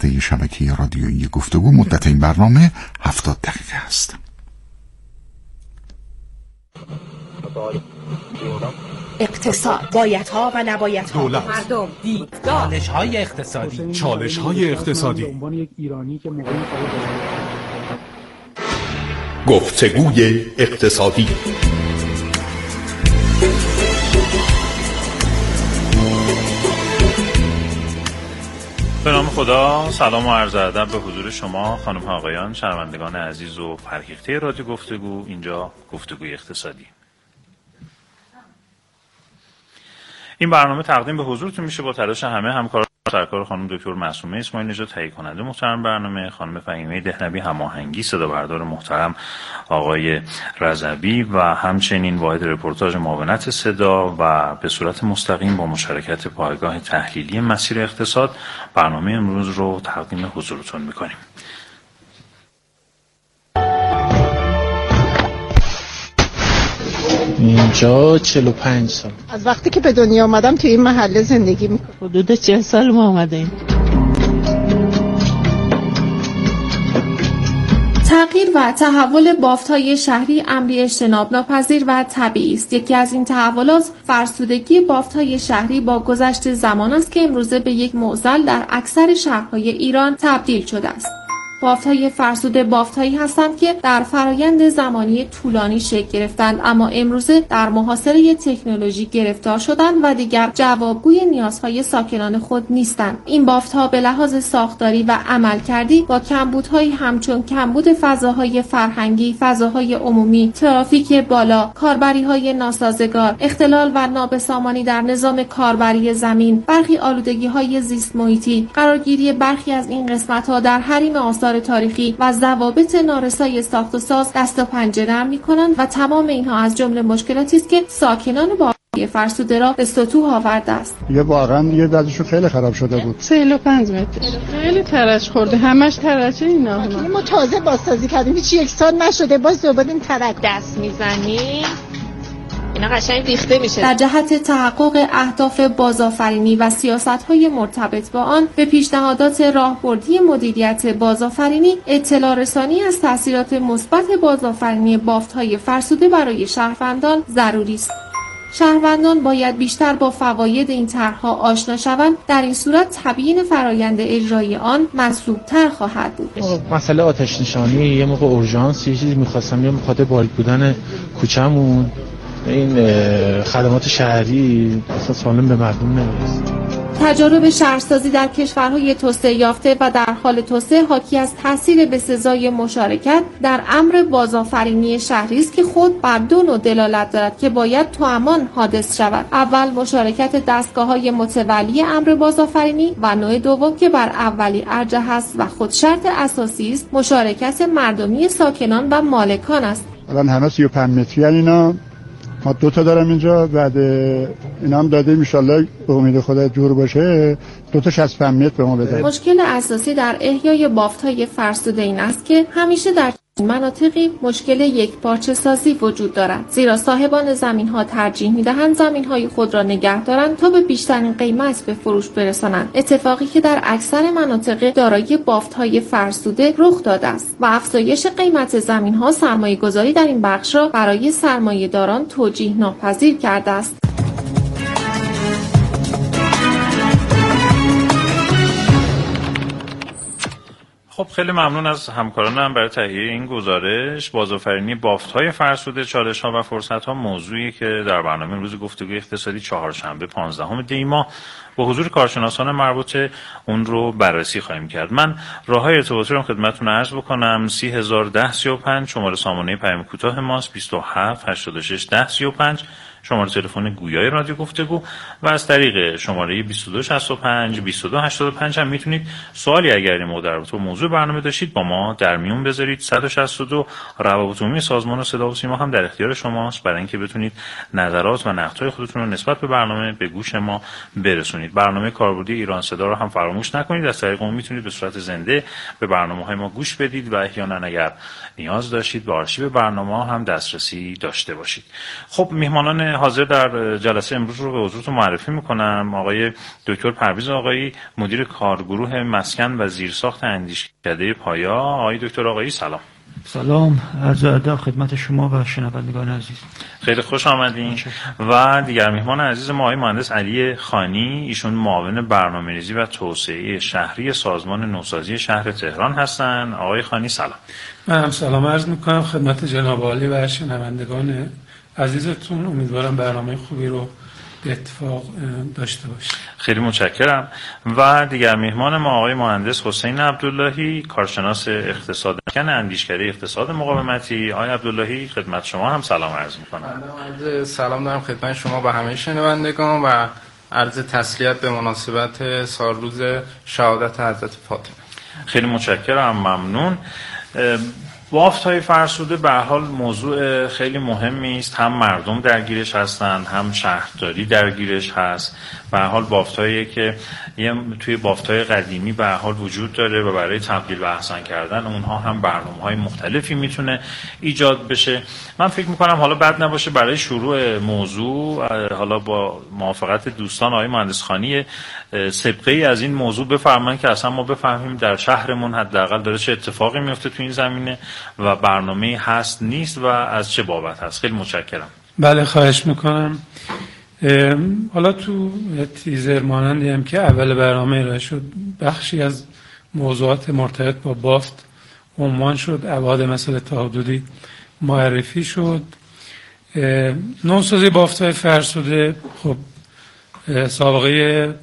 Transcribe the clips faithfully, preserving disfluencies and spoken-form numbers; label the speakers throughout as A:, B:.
A: هفته شبکه رادیویی گفتگو. مدت این برنامه هفتاد دقیقه است.
B: اقتصاد، بایدها و نبایدها،
C: دولت،
B: مردم، دیدگاه،
C: چالش‌های اقتصادی، چالش‌های اقتصادی.
D: گفتگوی اقتصادی.
E: به نام خدا، سلام و عرض ادب به حضور شما خانم ها آقایان، شنوندگان عزیز و فرهیخته رادیو گفتگو. اینجا گفتگوی اقتصادی. این برنامه تقدیم به حضورتون میشه با تلاش همه همکاران سرکار خانم دکتر معصومه اسماعیل نژاد، تهیه کننده محترم برنامه خانم فهیمه دهنوی، هماهنگی صدا بردار محترم آقای رضوی و همچنین واحد رپورتاژ معاونت صدا و به صورت مستقیم با مشارکت پایگاه تحلیلی مسیر اقتصاد برنامه امروز رو تقدیم حضورتون میکنیم.
F: اینجا چهل و پنج سال
G: از وقتی که به دنیا آمدم توی این محله زندگی میکنم.
H: حدود چهل سال ما آمدیم.
I: تغییر و تحول بافت‌های شهری امری اجتناب ناپذیر و طبیعی است. یکی از این تحولات فرسودگی بافت‌های شهری با گذشت زمان است که امروزه به یک معضل در اکثر شهرهای ایران تبدیل شده است. بافت‌های فرسوده بافت‌هایی هستند که در فرایند زمانی طولانی شکل گرفتند، اما امروزه در محاصره تکنولوژی گرفتار شدند و دیگر جوابگوی نیازهای ساکنان خود نیستند. این بافت‌ها به لحاظ ساختاری و عملکردی با کمبودهایی همچون کمبود فضاهای فرهنگی، فضاهای عمومی، ترافیک بالا، کاربری‌های ناسازگار، اختلال و نابسامانی در نظام کاربری زمین، برخی آلودگی‌های زیست محیطی، قرارگیری برخی از این قسمت‌ها در حریم آثار تاریخی و ضوابط نارسای ساخت و ساز دست و پنجه نرم می‌کنند و تمام اینها از جمله مشکلاتی است که ساکنان بافت‌های فرسوده را به سطوح آورده است.
J: یه واقعا دیگه بعدشون خیلی خراب شده بود.
H: چهل و پنج متر خیلی ترش خورده، همش ترشه اینا.
G: ما تازه بازسازی کردیم، هیچ یک سال نشده، باز دوباره این ترک
B: دست میزنی اینا قشنگ ریخته میشه.
I: در جهت تحقق اهداف بازآفرینی و سیاست‌های مرتبط با آن به پیشنهادات راهبردی مدیریت بازآفرینی اطلاع رسانی از تاثیرات مثبت بازآفرینی بافت‌های فرسوده برای شهروندان ضروری است. شهروندان باید بیشتر با فواید این طرح‌ها آشنا شوند، در این صورت تبیین فرایند اجرایی آن مطلوب‌تر خواهد بود.
F: مسئله آتش نشانی یه موقع اورژانس یه چیزی می‌خواستم، یا بخاطر باریک بودن کوچه‌مون این خدمات شهری اساس سالم به مردم نمیرسه.
I: تجارب شهرسازی در کشورهای توسعه یافته و در حال توسعه حاکی از تاثیر بسزای مشارکت در امر بازآفرینی شهری است که خود بر دو نوع دلالت دارد که باید توامان حادث شود. اول مشارکت دستگاه‌های متولی امر بازآفرینی و نوع دوم که بر اولی ارجح است و خود شرط اساسی است مشارکت مردمی ساکنان و مالکان است.
J: الان همه سی و پنج متری اینا، ما دو تا دارم اینجا، بعد اینا هم داده انشالله به امید خدا جور باشه دو تا شصت و پنج متر به ما بده.
I: مشکل اساسی در احیای بافت‌های فرسوده این است که همیشه در مناطقی مشکل یک پارچه سازی وجود دارد، زیرا صاحبان زمین‌ها ترجیح می‌دهند زمین‌های خود را نگه دارند تا به بیشترین قیمت به فروش برسانند، اتفاقی که در اکثر مناطق دارای بافت‌های فرسوده رخ داده است و افزایش قیمت زمین‌ها سرمایه‌گذاری در این بخش را برای سرمایه‌داران توجیه ناپذیر کرده است.
E: خب خیلی ممنون از همکارانم برای تهیه این گزارش. بازآفرینی بافت‌های فرسوده، چالش‌ها و فرصت‌ها موضوعی که در برنامه امروز گفتگوی اقتصادی چهارشنبه پانزدهم دی ماه با حضور کارشناسان مربوطه اون رو بررسی خواهیم کرد. من راه‌های ارتباطی رو خدمتتون عرض بکنم. سی هزار و ده سی و پنج شماره سامانه پیام کوتاه ماست، بیست و هفت هشتاد و شش ده سی و پنج شماره تلفن گویای رادیو گفتگو و از طریق شماره بیست و دو شصت و پنج بیست و دو هشتاد و پنج هم میتونید سوالی اگر این موضوع در رابطه با موضوع برنامه داشتید با ما در میون بذارید. صد و شصت و دو روابط عمومی سازمان صدا و سیما هم در اختیار شماست برای اینکه بتونید نظرات و نقدهای خودتون رو نسبت به برنامه به گوش ما برسونید. برنامه کاربردی ایران صدا رو هم فراموش نکنید. از طریق اون میتونید به صورت زنده به برنامه‌های ما گوش بدید و احیانا اگر نیاز داشتید به آرشیو برنامه‌ها هم دسترسی داشته باشید. خب میهمانان حاضر در جلسه امروز رو به حضورتون معرفی میکنم. آقای دکتر پرویز آقایی، مدیر کارگروه مسکن و زیرساخت اندیشکده پایا. آقای دکتر آقایی سلام.
K: سلام، عرض ادب خدمت شما و شنوندگان عزیز.
E: خیلی خوش آمدین. و دیگر مهمان عزیز ما آقای مهندس علی خانی، ایشون معاون برنامه‌ریزی و توسعه شهری سازمان نوسازی شهر تهران هستن. آقای خانی سلام.
L: من هم سلام عرض میکنم خدمت جناب عالی و شنوندگان عزیزتون. امیدوارم برنامه خوبی رو به اتفاق داشته باشیم.
E: خیلی متشکرم. و دیگر مهمان ما آقای مهندس حسین عبداللهی، کارشناس اقتصاد مسکن اندیشکده اقتصاد مقاومتی. آقای عبداللهی خدمت شما هم سلام عرض میکنم.
M: عرض سلام دارم خدمت شما و همه شنوندگان و عرض تسلیت به مناسبت سالروز شهادت حضرت فاطمه.
E: خیلی متشکرم، ممنون. بافت‌های فرسوده به هر حال موضوع خیلی مهمی است، هم مردم درگیرش هستند، هم شهرداری درگیرش هست. به هر حال بافت‌هایی که توی بافت‌های قدیمی به هر حال وجود داره و برای تبدیل و احسن کردن اونها هم برنامه‌های مختلفی میتونه ایجاد بشه. من فکر می‌کنم حالا بد نباشه برای شروع موضوع، حالا با موافقت دوستان آقای مهندس خانی، سابقه‌ای از این موضوع بفرمایید که اصلا ما بفهمیم در شهرمون حداقل داره چه اتفاقی میفته تو این زمینه و برنامه‌ای هست نیست و از چه بابت هست. خیلی متشکرم.
L: بله خواهش میکنم. حالا تو تیزر مانندی هم که اول برنامه ارائه شد، بخشی از موضوعات مرتبط با بافت عنوان شد، ابعاد مسئله تا حدودی معرفی شد. نوسازی بافت‌های فرسوده خب سابقه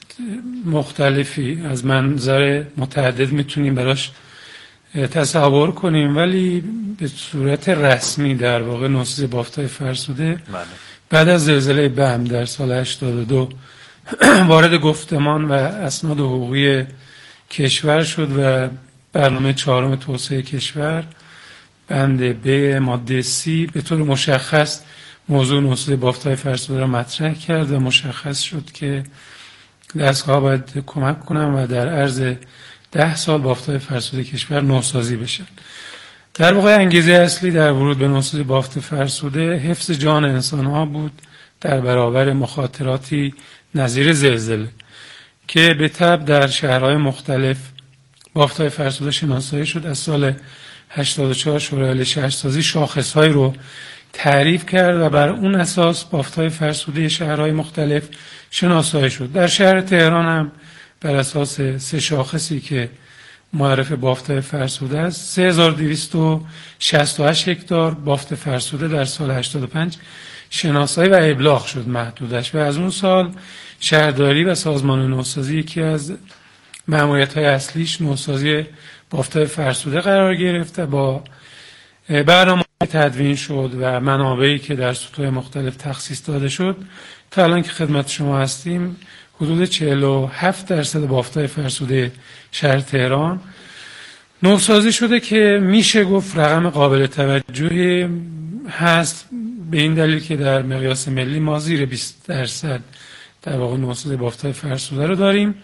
L: مختلفی از منظر متعدد میتونیم براش تصور کنیم، ولی به صورت رسمی در واقع نوسازی بافت‌های فرسوده بله. بعد از زلزله بم در سال هشتاد و دو وارد گفتمان و اسناد حقوقی کشور شد و برنامه چهارم توسعه کشور بند ب ماده سی به طور مشخص موضوع نوسازی بافت‌های فرسوده را مطرح کرد و مشخص شد که دستگاه باید کمک کنن و در عرض ده سال بافت‌های فرسوده کشور نوسازی بشن. در واقع انگیزه اصلی در ورود به نوسازی بافت فرسوده حفظ جان انسان‌ها بود در برابر مخاطراتی نظیر زلزله که به تبع در شهرهای مختلف بافت‌های فرسوده شناسایی شد. از سال هشتاد و چهار شورای عالی شهرسازی شاخص‌های رو تعریف کرد و بر اون اساس بافت‌های فرسوده شهرهای مختلف شناسایی شد. در شهر تهران هم بر اساس سه شاخصی که معرف بافت‌های فرسوده است، سه هزار و دویست و شصت و هشت هکتار بافت فرسوده در سال هشتاد و پنج شناسایی و ابلاغ شد محدودش و از اون سال شهرداری و سازمان نوسازی یکی از مأموریت‌های اصلیش نوسازی بافت‌های فرسوده قرار گرفت و با برنامه تدوین شد و منابعی که در سطوح مختلف تخصیص داده شد تا الان که خدمت شما هستیم حدود چهل و هفت درصد بافت‌های فرسوده شهر تهران نوسازی شده که میشه گفت رقم قابل توجهی هست، به این دلیل که در مقیاس ملی ما زیر بیست درصد در واقع نوسازی بافت‌های فرسوده رو داریم.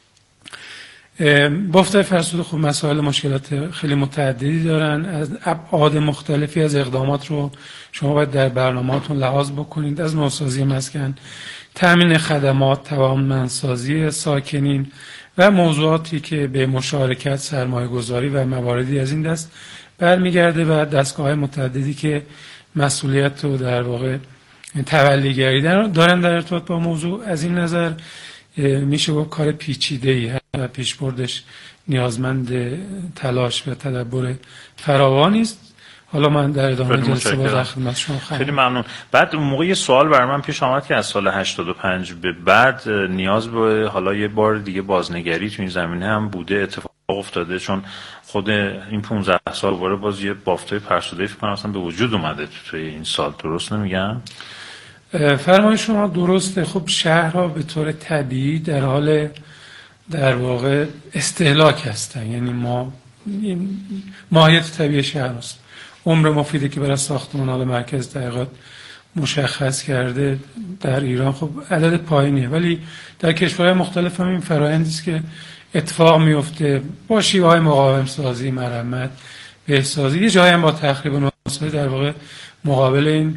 L: بافت‌های فرسوده خب مسائل مشکلات خیلی متعددی دارن، از ابعاد مختلفی از اقدامات رو شما باید در برنامه‌تون لحاظ بکنید، از نوسازی مسکن، تامین خدمات، توانمندسازی ساکنین و موضوعاتی که به مشارکت، سرمایه‌گذاری و مواردی از این دست برمیگرده و دستگاه‌های متعددی که مسئولیت رو در واقع تولیگری دارن در ارتباط با موضوع. از این نظر میشه گفت کار پیچیده‌ای و پیشبردش نیازمند تلاش و تدبر فراوانی است. حالا من در ادامه جلسه باز در خدمت شما خواهم.
E: خیلی ممنون. بعد اون موقع یه سوال برای من پیش آمد که از سال هشتاد و پنج به بعد نیاز به حالا یه بار دیگه بازنگری تو این زمینه هم بوده، اتفاق افتاده، چون خود این پانزده سال دوباره باز یه بافت‌های فرسوده فکر کنم اصلا به وجود اومده توی این سال، درست نمیگم؟
L: فرمای شما درسته. خب شهرها به طور طبیعی در حال در واقع استهلاک هستن، یعنی ما ماهیت طبیعی شهر است. عمر مفیدی که برای ساختمان حال مرکز دقیقات مشخص کرده در ایران خب عدد پایینیه، ولی در کشورهای مختلف هم این فرآیندی است که اتفاق میفته با شیوه‌های مقاوم سازی، مرمت، بهسازی، یه جایی هم با تخریب و نوسازی در واقع مقابل این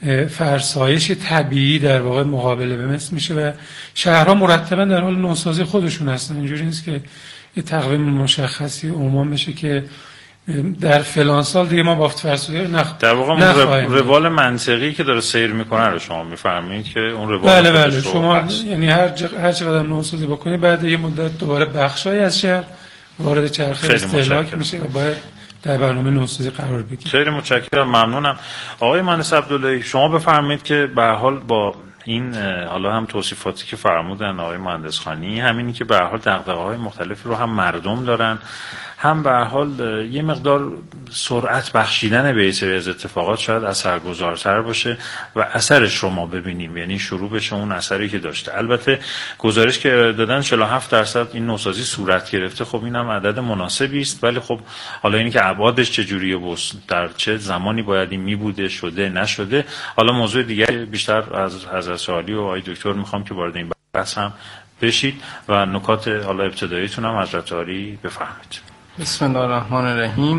L: فرسایش طبیعی در واقع مقابله به مثل میشه و شهرها مرتبا در حال نوسازی خودشون هستن. اینجوری نیست که یه تقویم مشخصی عموم بشه که در فلان سال دیگه ما بافت فرسوده نخ...
E: در واقع اون روال منطقی که داره سیر میکنه رو شما میفرمایید که اون روال
L: بله بله شما هست. یعنی هر جا... هر چقدر نوسازی بکنید بعد یه مدت دوباره بخشای از شهر وارد چرخه استهلاک میشه و باید در برنامه نوسازی قرار بگیره.
E: خیلی متشکرم، ممنونم. آقای مهندس عبداللهی شما بفرمایید که به هر حال با این حالا هم توصیفاتی که فرمودن آقای مهندس خانی، همینی که به هر حال دغدغه‌های مختلفی رو هم مردم دارن، هم به هر حال یه مقدار سرعت بخشیدن به سری از اتفاقات شاید اثرگذارتر باشه و اثرش رو ما ببینیم، یعنی شروع بشه اون اثری که داشته. البته گزارش که ارائه دادن چهل و هفت درصد این نوسازی صورت گرفته، خب این هم عدد مناسبی است، ولی خب حالا اینی که ابعادش چجوریه و در چه زمانی باید این می بوده شده نشده، حالا موضوع دیگه بیشتر از حضرت عالی و آقای دکتر میخوام که وارد این بحث هم بشید و نکات حالا ابتداییتون هم حضرت عالی بفرمایید.
M: بسم الله الرحمن الرحیم.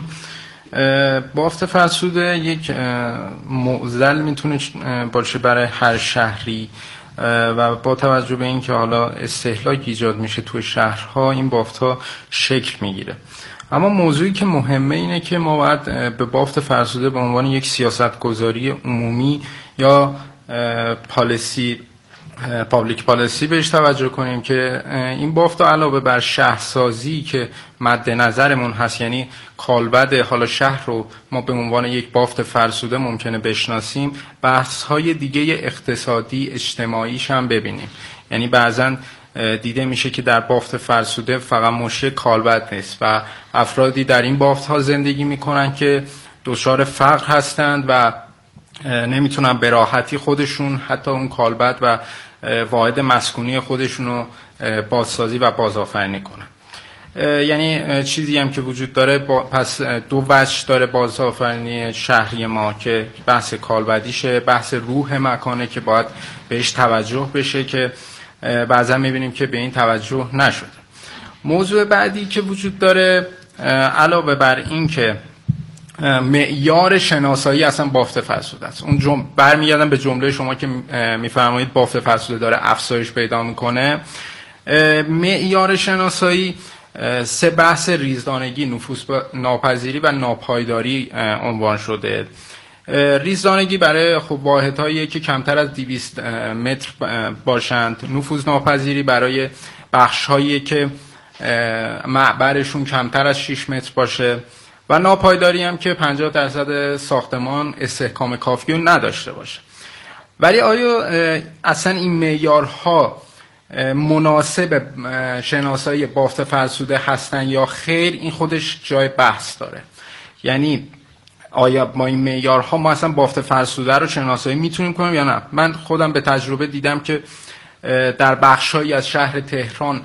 M: بافت فرسوده یک معضل میتونه باشه برای هر شهری و با توجه به اینکه حالا استهلاک ایجاد میشه توی شهرها این بافت ها شکل میگیره. اما موضوعی که مهمه اینه که ما باید به بافت فرسوده به عنوان یک سیاست گذاری عمومی یا پالیسی پابلیک پالیسی بهش توجه کنیم که این بافت علاوه بر شهرسازی که مد نظرمون هست، یعنی کالبد حالا شهر رو ما به عنوان یک بافت فرسوده ممکنه بشناسیم، بحث‌های دیگه اقتصادی اجتماعیش هم ببینیم. یعنی بعضن دیده میشه که در بافت فرسوده فقط مشکل کالبد نیست و افرادی در این بافت ها زندگی میکنن که دچار فقر هستند و نمیتونن به راحتی خودشون حتی اون کالبد و واحد مسکونی خودشون رو بازسازی و بازآفرینی کنن. یعنی چیزی هم که وجود داره پس دو وجه داره بازآفرینی شهری ما که بحث کالبدیشه، بحث روح مکانه که باید بهش توجه بشه که بعضا میبینیم که به این توجه نشده. موضوع بعدی که وجود داره علاوه بر این که معیار شناسایی اصلا بافت فرسوده است، اون جمله برمیگردم به جمله شما که میفرمایید بافت فرسوده داره افزایش پیدا میکنه. معیار شناسایی سه بحث ریزدانگی، نفوذ ناپذیری و ناپایداری عنوان شده. ریزدانگی برای خب واحدهایی که کمتر از دویست متر باشند، نفوذ ناپذیری برای بخش‌هایی که معبرشون کمتر از شش متر باشه و ناپایداری هم که پنجاه درصد ساختمان استحکام کافی رو نداشته باشه. ولی آیا اصلا این معیارها مناسب شناسایی بافت فرسوده هستن یا خیر؟ این خودش جای بحث داره. یعنی آیا ما این معیارها ما اصلا بافت فرسوده رو شناسایی میتونیم کنیم یا نه؟ من خودم به تجربه دیدم که در بخشایی از شهر تهران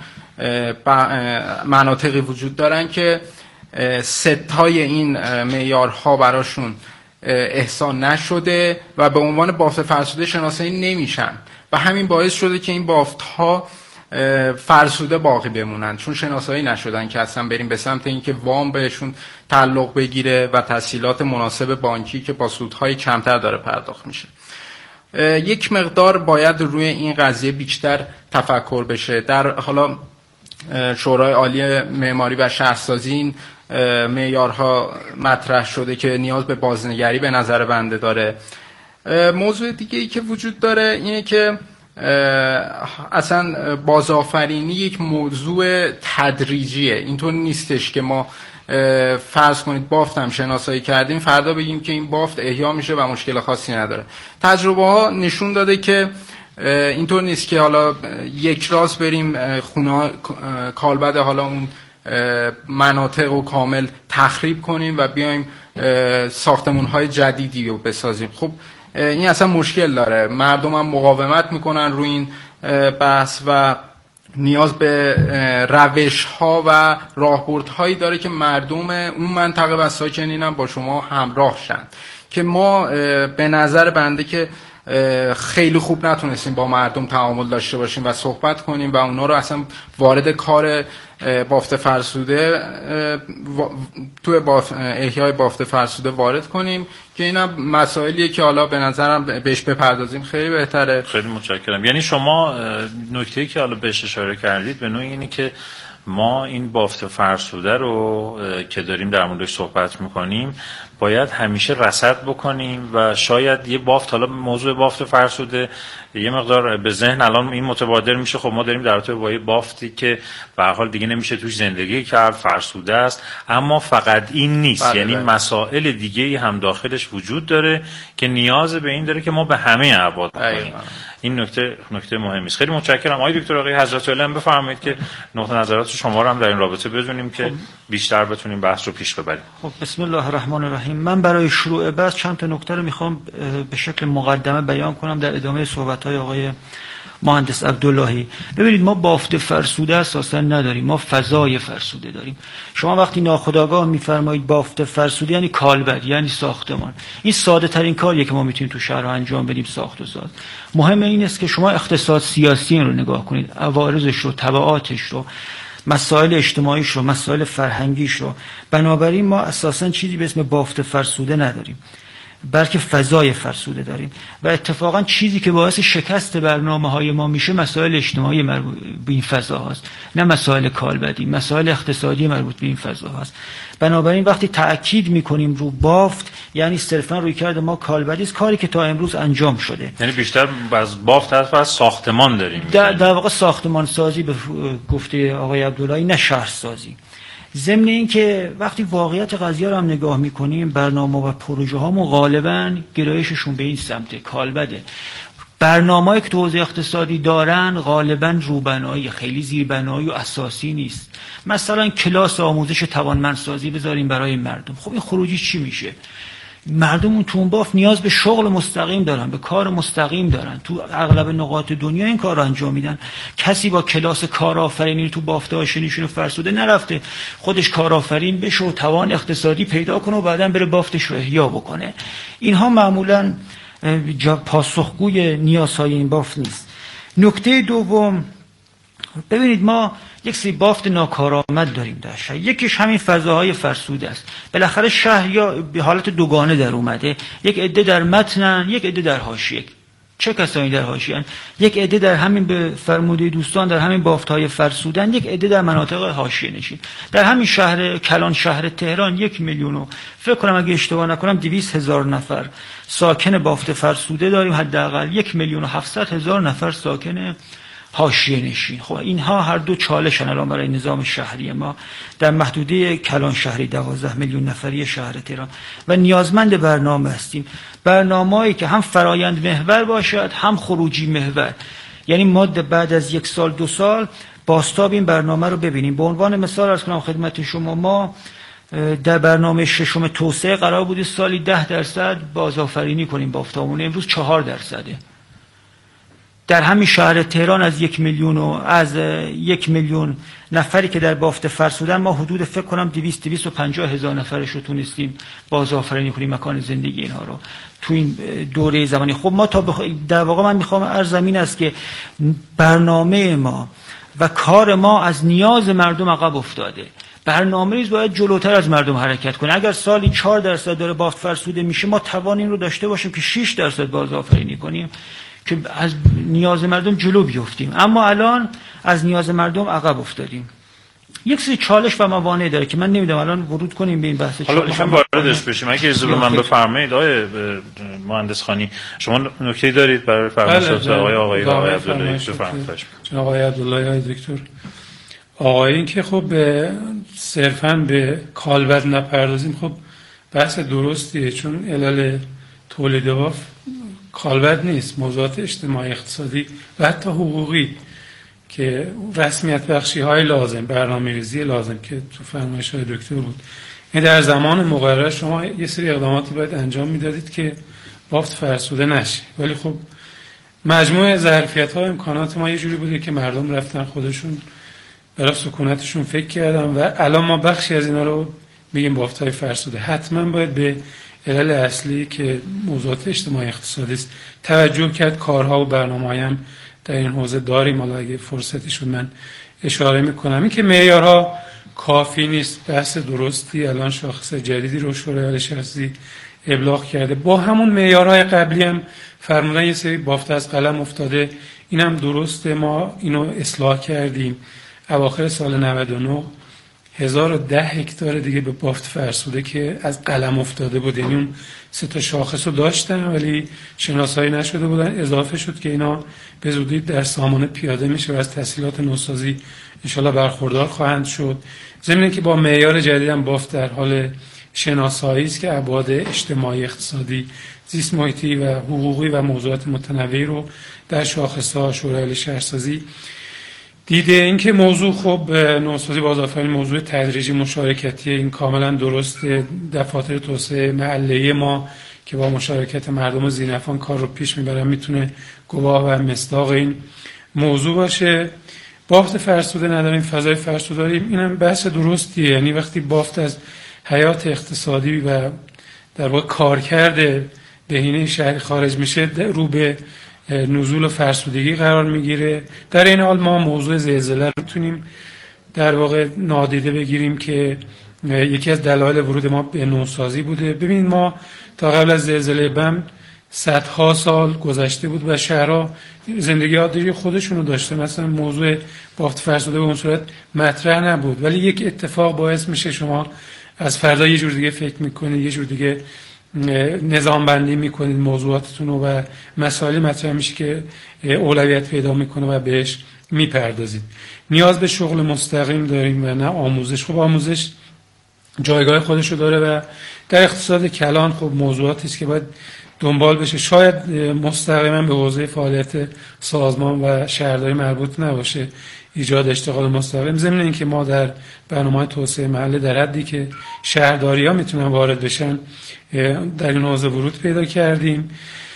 M: مناطقی وجود دارن که ستای این معیارها براشون احسان نشده و به عنوان بافت فرسوده شناسایی نمیشن و همین باعث شده که این بافت ها فرسوده باقی بمونن، چون شناسایی نشدن که اصلا بریم به سمت اینکه وام بهشون تعلق بگیره و تسهیلات مناسب بانکی که با سودهای کمتر داره پرداخت میشه. یک مقدار باید روی این قضیه بیشتر تفکر بشه. در حالا شورای عالی معماری و شهرسازی این معیارها مطرح شده که نیاز به بازنگری به نظر بنده داره. موضوع دیگه ای که وجود داره اینه که اصلا بازآفرینی یک موضوع تدریجیه. اینطور نیستش که ما فرض کنید بافت هم شناسایی کردیم فردا بگیم که این بافت احیا میشه و مشکل خاصی نداره. تجربه ها نشون داده که اینطور نیست که حالا یک راست بریم خونه کالبد حالا اون مناطق رو کامل تخریب کنیم و بیایم ساختمون های جدیدی رو بسازیم. خب این اصلا مشکل داره، مردم هم مقاومت میکنن روی این بحث و نیاز به روش ها و راهبردهایی داره که مردم اون منطقه و ساکنین هم با شما همراه شن. که ما به نظر بنده که خیلی خوب نتونستیم با مردم تعامل داشته باشیم و صحبت کنیم و اونا رو اصلا وارد کار بافت فرسوده توی باف احیای بافت فرسوده وارد کنیم که اینا مسائلیه که حالا به نظرم بهش بپردازیم خیلی بهتره.
E: خیلی متشکرم. یعنی شما نکته‌ای که حالا بهش اشاره کردید به نوعی اینه که ما این بافت فرسوده رو که داریم در موردش صحبت میکنیم باید همیشه رصد بکنیم و شاید یه بافت، حالا موضوع بافت فرسوده یه مقدار به ذهن الان این متبادر میشه، خب ما داریم در رابطه با یه بافتی که به هر حال دیگه نمیشه توش زندگی کرد، فرسوده است، اما فقط این نیست. بله یعنی بله. مسائل دیگه‌ای هم داخلش وجود داره که نیاز به این داره که ما به همه ابعاد بکنیم. این نکته نکته مهمی است. خیلی متشکرم. آقای دکتر آقای حضرت علی بفرمایید که نقطه نظرات شما رو هم در این رابطه بدونیم که بیشتر بتونیم بحث رو پیش ببریم.
K: خب بسم الله الرحمن الرحیم. من برای شروع بحث چند تا نکته رو میخوام به شکل مقدمه بیان کنم در ادامه صحبت‌های آقای مهندس عبداللهی. ببینید ما بافت فرسوده اساسا نداریم، ما فضای فرسوده داریم. شما وقتی ناخودآگاه میفرمایید بافت فرسوده یعنی کالبد، یعنی ساختمان. این ساده ترین کاریه که ما میتونیم تو شهر انجام بدیم، ساخت و ساز. مهم این است که شما اقتصاد سیاسی رو نگاه کنید، عوارضش رو، تبعاتش رو، مسائل اجتماعیش رو، مسائل فرهنگیش رو. بنابراین ما اساسا چیزی به اسم بافت فرسوده نداریم، بلکه فضای فرسوده داریم و اتفاقا چیزی که باعث شکست برنامه‌های ما میشه مسائل اجتماعی مربوط به این فضا هست، نه مسائل کالبدی، مسائل اقتصادی مربوط به این فضا هست. بنابراین وقتی تأکید میکنیم رو بافت یعنی صرفا روی کرده ما کالبدی است، کاری که تا امروز انجام شده.
E: یعنی بیشتر از بافت حرف از ساختمان داریم،
K: در, در واقع ساختمان سازی به گفته آقای عبداللهی، نه شهر سازی. ضمن این که وقتی واقعیت قضیه رو هم نگاه میکنیم، برنامه و پروژه هامون غالبا گرایششون به این سمت کالبده. برنامه‌ای که تو حوزه اقتصادی دارن غالبا روبنایی، خیلی زیربنایی و اساسی نیست. مثلا کلاس آموزش توانمندسازی بذاریم برای مردم، خب این خروجی چی میشه؟ مردم اون تو باف نیاز به شغل مستقیم دارن، به کار مستقیم دارن. تو اغلب نقاط دنیا این کار رو انجام میدن. کسی با کلاس کارآفرینی تو بافت آشنیشون فرسوده نرفته خودش کارآفرین بشه و توان اقتصادی پیدا کنه و بعداً بره بافتش رو احیا بکنه. اینها معمولاً پاسخگوی نیازهای این بافت نیست. نکته دوم، ببینید ما یک سری بافت ناکارآمد داریم در شهر. یکیش همین فضاهای فرسوده است. بالاخره شهر یا به حالت دوگانه در اومده، یک عده در متنن، یک عده در حاشیه. چه کسانی در حاشیه‌اند؟ یک عده در همین به فرموده دوستان در همین بافت‌های فرسودن، یک عده در مناطق حاشیه نشین. در همین شهر کلان، شهر تهران، یک میلیون و فکر کنم اگه اشتباه نکنم دویست هزار نفر ساکن بافت فرسوده داریم، حداقل یک میلیون و هفتصد هزار نفر ساکن حاشیه نشین. خب اینها هر دو چالشن الان برای نظام شهری ما در محدوده کلان شهری دوازده میلیون نفری شهر تهران و نیازمند برنامه هستیم. برنامه‌ای که هم فرایند محور باشد هم خروجی محور. یعنی ما بعد از یک سال دو سال بازتاب این برنامه رو ببینیم. به عنوان مثال عرض کنم خدمت شما، ما در برنامه ششم توسعه قرار بود سالی ده درصد بازآفرینی کنیم بافتامون، امروز چهار درصده. در همین شهر تهران از یک میلیون و از یک میلیون نفری که در بافت فرسودن ما حدود فکر کنم دویست دویست و پنجاه هزار نفرش رو تونستیم بازآفرینی کنیم مکان زندگی اینها رو تو این دوره زمانی. خب ما تا بخ... در واقع من میخوام عرض این است که برنامه ما و کار ما از نیاز مردم عقب افتاده. برنامه ریز باید جلوتر از مردم حرکت کنه. اگر سالی چهار درصد داره بافت فرسوده میشه، ما توان این رو داشته باشیم که شش درصد بازآفرینی کنیم که از نیاز مردم جلو بیفتیم. اما الان از نیاز مردم عقب افتادیم. یک سری چالش و موانع داره که من نمیدونم الان ورود کنیم به این بحث.
E: حالا میخوام واردش بشیم. اگه اجازه من بفرمایید آقای مهندس خانی، شما نکته‌ای دارید برای فرمایشات آقای آقای آقای عبداللهی؟ بفرمایید.
L: آقای عبداللهی آقای دکتر آقای این که خب صرفاً به کالبد نپردازیم، خب بحث درستیه، چون علل تولید بافت کالبد نیست، موضوعات اجتماعی، اقتصادی و حتی حقوقی که رسمیت بخشی های لازم، برنامه ریزی لازم که تو فرمایش های دکتر بود. این در زمان مقرر شما یه سری اقداماتی باید انجام میدادید که بافت فرسوده نشه، ولی خب مجموعه ظرفیت ها و امکانات ما یه جوری بوده که مردم رفتن خودشون برای سکونتشون فکر کردن و الان ما بخشی از اینا رو میگیم بافت های فرسوده. حتما باید به علل اصلی که موضوعات اجتماعی اقتصادی است توجه کرد. کارها و برنامه‌هایم در این حوزه داریم، حالا اگه فرصتی شد من اشاره میکنم. این که معیارها کافی نیست، بحث درستی. الان شاخص جدیدی رو شورای عالی شهرداری ابلاغ کرده، با همون معیارهای قبلی هم فرمودن یه سری بافت از قلم افتاده. این هم درسته، ما اینو اصلاح کردیم. اواخر سال نود و نه هزار و ده هکتار دیگه به بافت فرسوده که از قلم افتاده بود، یعنی اون سه تا شاخص رو داشتن ولی شناسایی نشده بودن. اضافه شد که اینا به زودی در سامانه پیاده میشه و از تسهیلات نوسازی انشالله برخوردار خواهند شد. ضمن که با معیار جدید هم بافت در حال شناسایی است که ابعاد اجتماعی، اقتصادی، زیست محیطی و حقوقی و موضوعات متنوعی رو در شاخص‌ها شورای عالی شهرسازی دیده. این که موضوع خب نوسازی بازآفرینی موضوع تدریجی مشارکتی، این کاملا درسته. دفاتر توسعه محلی ما که با مشارکت مردم و ذی‌نفعان کار رو پیش میبرن میتونه گواه و مصداق این موضوع باشه. بافت فرسوده نداریم، فضای فرسوده داریم، اینم بحث درستیه. یعنی وقتی بافت از حیات اقتصادی و در واقع کارکرد بهینه شهری خارج میشه، رو به نزول و فرسودگی قرار میگیره. در این حال ما موضوع زلزله رو میتونیم در واقع نادیده بگیریم که یکی از دلایل ورود ما به نوسازی بوده. ببینید ما تا قبل از زلزله بم صدها سال گذشته بود و شهرها زندگی عادی خودشونو داشته، مثلا موضوع بافت فرسوده به اون صورت مطرح نبود. ولی یک اتفاق باعث میشه شما از فردا یه جور دیگه فکر میکنید، یه جور دیگه نظام بندی میکنید موضوعاتتون رو و مسائل مطرح میشه که اولویت پیدا میکنه و بهش میپردازید. نیاز به شغل مستقیم داریم و نه آموزش. خب آموزش جایگاه خودشو داره و در اقتصاد کلان خب موضوعاتی است که باید دنبال بشه. شاید مستقیما به حوزه فعالیت سازمان و شهرداری مربوط نباشه ایجاد اشتغال مستقیم، ضمن اینکه ما در برنامه‌های توسعه محله در حدی که شهرداری‌ها میتونن وارد بشن در این حوزه ورود پیدا کردیم.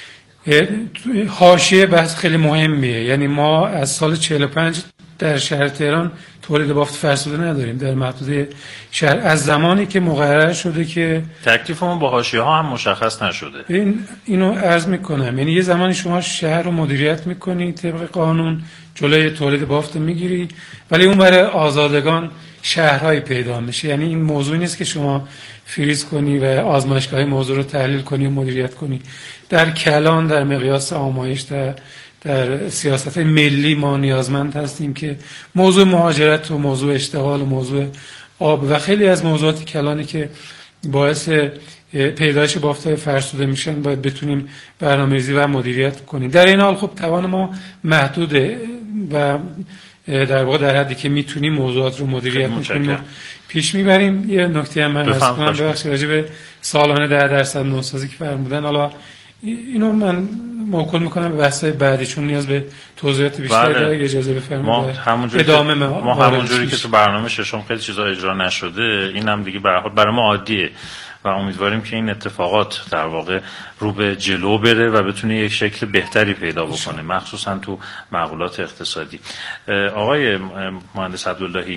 L: حاشیه بحث خیلی مهمیه، یعنی ما از سال چهل و پنج در شهر تهران تولید بافت فرسوده نداریم در محدوده شهر، از زمانی که مقرر شده که
E: تکلیفمون با حاشیه ها هم مشخص نشده.
L: این اینو عرض میکنم، یعنی یه زمانی شما شهر رو مدیریت میکنی طبق قانون، جلوی تولید بافت میگیری، ولی اون برای آزادگان شهرهایی پیدا میشه. یعنی این موضوع نیست که شما فریز کنی و آزمایشگاهی موضوع رو تحلیل کنی و مدیریت کنی. در کلان در مقیاس آمایش در در سیاست ملی ما نیازمند هستیم که موضوع مهاجرت و موضوع اشتغال و موضوع آب و خیلی از موضوعات کلانی که باعث پیدایش بافت‌های فرسوده میشن باید بتونیم برنامه‌ریزی و مدیریت کنیم. در این حال خب توان ما محدوده و در واقع در حدی که میتونیم موضوعات رو مدیریت میکنیم پیش میبریم. یه نکته هم من عرض کنم ببخشید راجع به سالانه ده درصد نوسازی که فرمودن، حالا اینو من موکول میکنم به بحث‌های بعدی چون نیاز به توضیحات بیشتری داره. اجازه بفرمایید
E: ما همونجوری
L: ادامه
E: ما, ما همونجوری که تو برنامه ششم خیلی چیزا اجرا نشده، اینم دیگه به هر حال برای ما عادیه و امیدواریم که این اتفاقات در واقع رو به جلو بره و بتونه یک شکل بهتری پیدا بکنه، مخصوصا تو معقولات اقتصادی. آقای مهندس عبداللهی،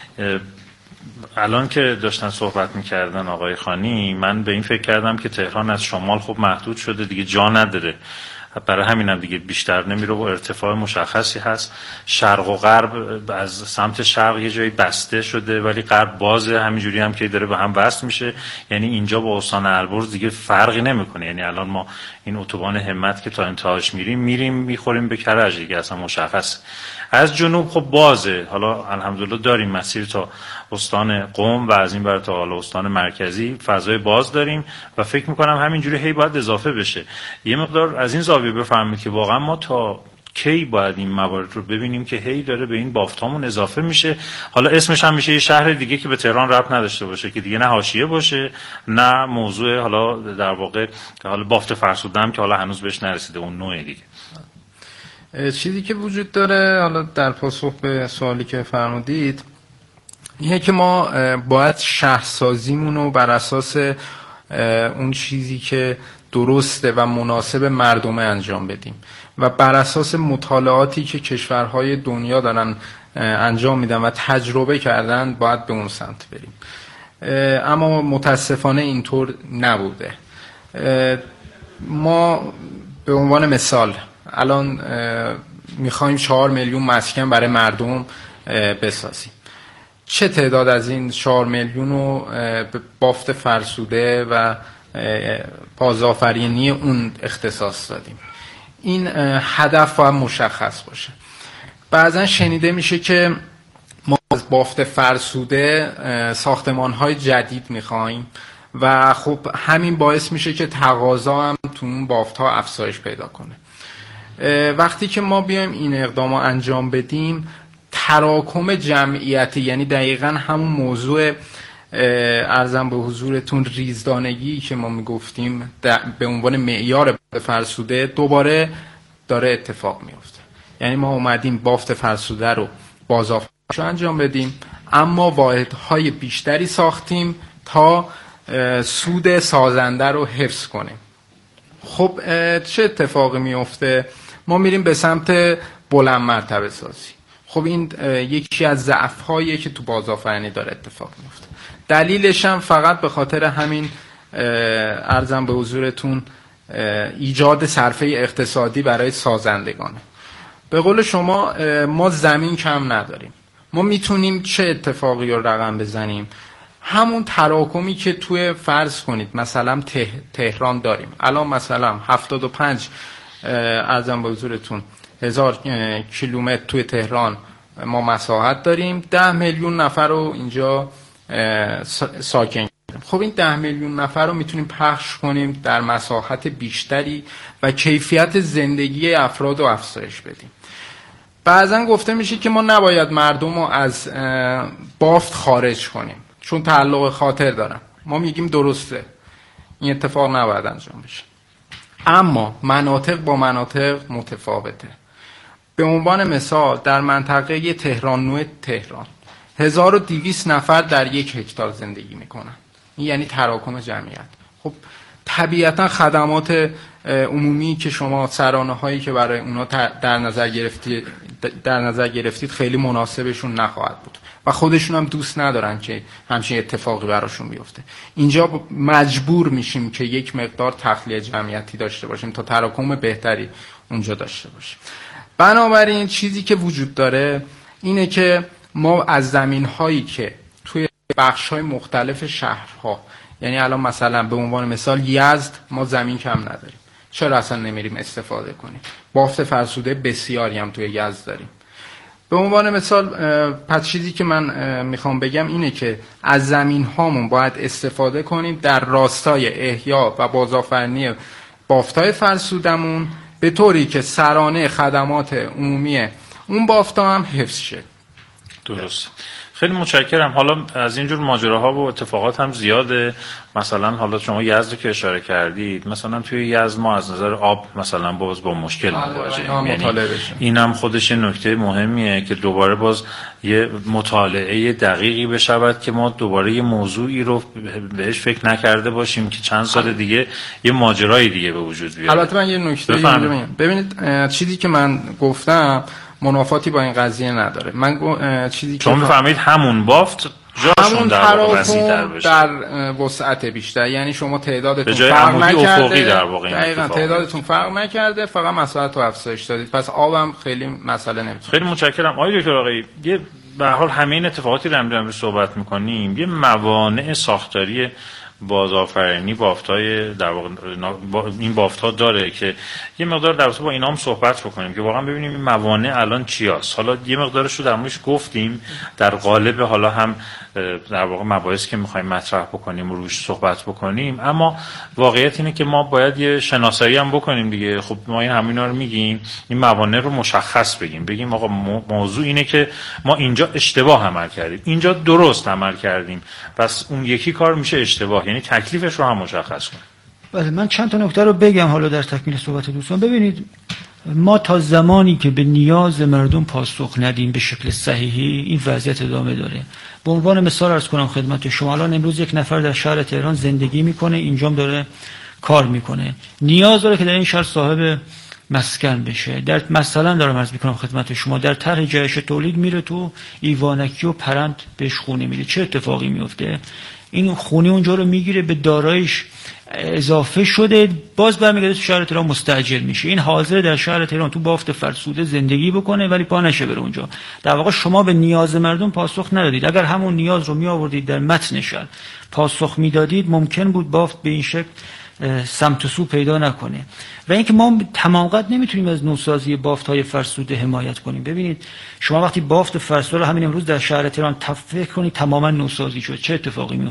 E: الان که داشتن صحبت میکردن آقای خانی، من به این فکر کردم که تهران از شمال خب محدود شده دیگه، جا نداره، برای همینم دیگه بیشتر نمیره و ارتفاع مشخصی هست. شرق و غرب از سمت شرق یه جایی بسته شده ولی غرب بازه، همینجوری هم که داره به هم وصل میشه. یعنی اینجا با استان البرز دیگه فرقی نمیکنه. یعنی الان ما این اتوبان همت که تا انتهاش میریم میریم میخوریم به کرج دیگه، اصلا مشخص. از جنوب خب بازه، حالا الحمدلله داریم مسیر تا استان قم و از این بر تا حالا استان مرکزی فضای باز داریم و فکر میکنم همینجوری هی باید اضافه بشه. یه مقدار از این زاویه بفهمید که واقعا ما تا کی باید این موارد رو ببینیم که هی داره به این بافتامون اضافه میشه. حالا اسمش هم میشه یه شهر دیگه که به تهران ربط نداشته باشه، که دیگه نه حاشیه باشه نه موضوع حالا در واقع حالا بافت فرسودم که حالا هنوز بهش نرسیده اون نوع دیگه.
M: چیزی که وجود داره حالا در پاسخ به سوالی که فرمودید اینه که ما باید شهرسازیمون رو بر اساس اون چیزی که درسته و مناسب مردم انجام بدیم و بر اساس مطالعاتی که کشورهای دنیا دارن انجام میدن و تجربه کردن باید به اون سمت بریم. اما متاسفانه اینطور نبوده. ما به عنوان مثال الان میخوایم چهار میلیون مسکن برای مردم بسازیم. چه تعداد از این چهار میلیون رو به بافت فرسوده و بازآفرینی اون اختصاص دادیم؟ این هدف باید مشخص باشه. بعضا شنیده میشه که ما از بافت فرسوده ساختمان‌های جدید میخوایم و خب همین باعث میشه که تقاضا هم تو اون بافت‌ها افزایش پیدا کنه. وقتی که ما بیایم این اقدام رو انجام بدیم، تراکم جمعیتی، یعنی دقیقاً همون موضوع ارزم به حضورتون ریزدانگی که ما میگفتیم به عنوان معیار فرسوده، دوباره داره اتفاق میفته. یعنی ما اومدیم بافت فرسوده رو بازآفرینی انجام بدیم، اما واحدهای بیشتری ساختیم تا سود سازنده رو حفظ کنیم. خب چه اتفاقی میفته؟ ما میریم به سمت بلند مرتبه سازی. خب این یکی از ضعف‌هاییه که تو بازآفرینی داره اتفاق میفته. دلیلش هم فقط به خاطر همین ارزم به حضورتون ایجاد صرفه اقتصادی برای سازندگانه. به قول شما ما زمین کم نداریم. ما میتونیم چه اتفاقی رو رقم بزنیم؟ همون تراکمی که توی فرض کنید مثلا ته، تهران داریم. الان مثلا هفتاد و پنج ارزم به حضورتون هزار کیلومتر توی تهران ما مساحت داریم، ده میلیون نفر رو اینجا ساکن کردیم. خب این ده میلیون نفر رو میتونیم پخش کنیم در مساحت بیشتری و کیفیت زندگی افراد رو افزایش بدیم. بعضا گفته میشه که ما نباید مردم رو از بافت خارج کنیم چون تعلق خاطر دارن. ما میگیم درسته، این اتفاق نباید انجام بشه، اما مناطق با مناطق متفاوته. به عنوان مثال در منطقه تهران نو تهران هزار و دویست نفر در یک هکتار زندگی میکنن. این یعنی تراکم جمعیت. خب طبیعتا خدمات عمومی که شما سرانه هایی که برای اونا در نظر گرفتید در نظر گرفتید خیلی مناسبشون نخواهد بود و خودشون هم دوست ندارن که همچین اتفاقی براشون بیفته. اینجا مجبور میشیم که یک مقدار تخلیه جمعیتی داشته باشیم تا تراکم بهتری اونجا داشته باشیم. بنابراین چیزی که وجود داره اینه که ما از زمین هایی که توی بخش های مختلف شهرها، یعنی الان مثلا به عنوان مثال یزد ما زمین کم نداریم، چرا اصلا نمیریم استفاده کنیم؟ بافت فرسوده بسیاری هم توی یزد داریم. به عنوان مثال پس چیزی که من میخوام بگم اینه که از زمین هامون باید استفاده کنیم در راستای احیا و بازآفرینی بافت‌های فرسودمون به طوری که سرانه خدمات عمومی اون بافت‌ها هم حفظ شه.
E: درست. خیلی متشکرم. حالا از اینجور ماجراها و اتفاقات هم زیاده. مثلا حالا شما یزد که اشاره کردید، مثلا توی یزد ما از نظر آب مثلا باز با مشکل مواجهیم. یعنی این هم خودش نکته مهمیه که دوباره باز یه مطالعه دقیقی بشود که ما دوباره یه موضوعی رو بهش فکر نکرده باشیم که چند سال دیگه یه ماجرای دیگه به وجود بیاد.
M: البته من یه نکته بگم. ببینید چیزی که من گفتم منافاتی با این قضیه نداره. من چیزی که
E: شما می‌فهمید همون بافت جاشون در واقع وسیع‌تر بشه،
M: در وسعت بیشتر، یعنی شما تعدادتون فرق نکرده، در واقع دقیقاً تعدادتون فرق نکرده، فقط مساحت رو افزایش دادید، پس آبم خیلی مسئله نمیشه.
E: خیلی متشکرم آقای دکتر آقایی. یه به هر حال همه این اتفاقاتی رو داریم صحبت می‌کنیم، یه موانع ساختاری بازآفرینی بافت‌های در واقع این بافت‌ها داره که یه مقدار در رابطه با اینا هم صحبت بکنیم که واقعا ببینیم این موانع الان چی هست. حالا یه مقدارش رو در موردش گفتیم در قالب حالا هم در واقع مباحثی که می‌خوایم مطرح بکنیم و روش صحبت بکنیم، اما واقعیت اینه که ما باید یه شناسایی هم بکنیم دیگه. خب ما این همینا رو میگیم، این موانع رو مشخص بگیم، بگیم آقا موضوع اینه که ما اینجا اشتباه عمل کردیم، اینجا درست عمل کردیم، پس اون یکی کار میشه اشتباه، یعنی تکلیفش رو هم مشخص کنیم.
K: بله، من چند تا نکته رو بگم حالا در تکمیل صحبت دوستان. ببینید ما تا زمانی که به نیاز مردم پاسخ ندیم به شکل صحیحی این وضعیت ادامه داره. به عنوان مثال عرض کنم خدمت شما، الان امروز یک نفر در شهر تهران زندگی میکنه، اینجام داره کار میکنه، نیاز داره که در این شهر صاحب مسکن بشه. در مثلا دارم عرض میکنم خدمت شما، در طرح جهش تولید میره تو ایوانکی و پرند بهش خونه میده، چه اتفاقی میفته؟ این خونه اونجا رو میگیره، به دارایش اضافه شده، باز برمیگرده تو شهر تهران مستاجر میشه. این حاضر در شهر تهران تو بافت فرسوده زندگی بکنه ولی پا نشه بره اونجا. در واقع شما به نیاز مردم پاسخ ندادید. اگر همون نیاز رو می آوردید در متن شهر پاسخ میدادید، ممکن بود بافت به این شکل سمت و سو پیدا نکنه. و اینکه ما تمام قد نمیتونیم از نوسازی بافت‌های فرسوده حمایت کنیم. ببینید شما وقتی بافت فرسوده رو همین امروز در شهر تهران تفکر کنید تماما نوسازی شد، چه اتفاقی میفته؟